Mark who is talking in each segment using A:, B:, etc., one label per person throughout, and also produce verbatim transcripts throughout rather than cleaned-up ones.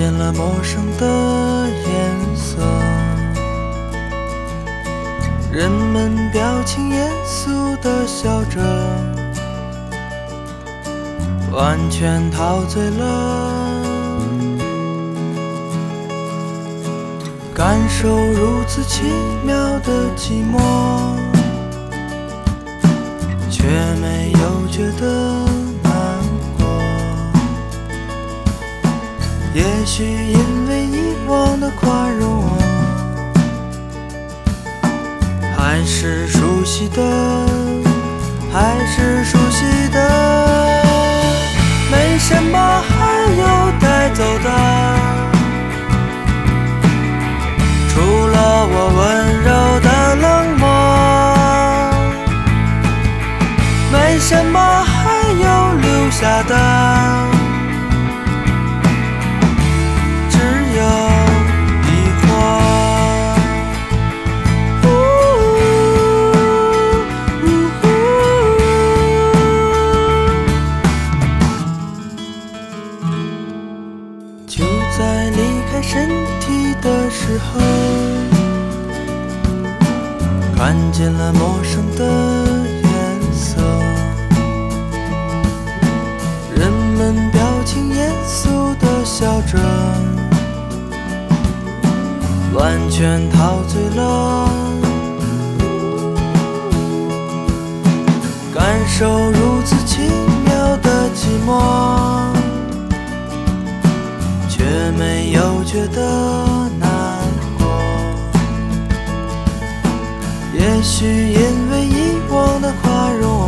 A: 见了陌生的颜色，人们表情严肃地笑着，完全陶醉了，感受如此奇妙的寂寞，却没有觉得难过。也许因为以往的宽容，还是熟悉的，还是熟悉的，没什么还有带走的，除了我温柔的冷漠，没什么还有留下的，只有疑惑。就在离开身体的时候，看见了陌生的颜色，人们表情严肃地笑着，完全陶醉了，感受如此奇妙的寂寞，却没有觉得难过。也许因为以往的宽容，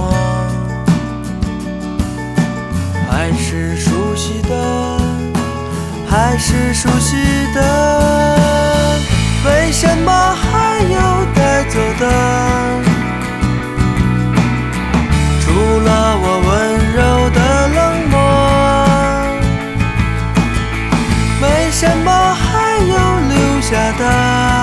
A: 还是熟悉的，还是熟悉的，为什么还有带走的，除了我温柔的冷漠，没什么还有留下的。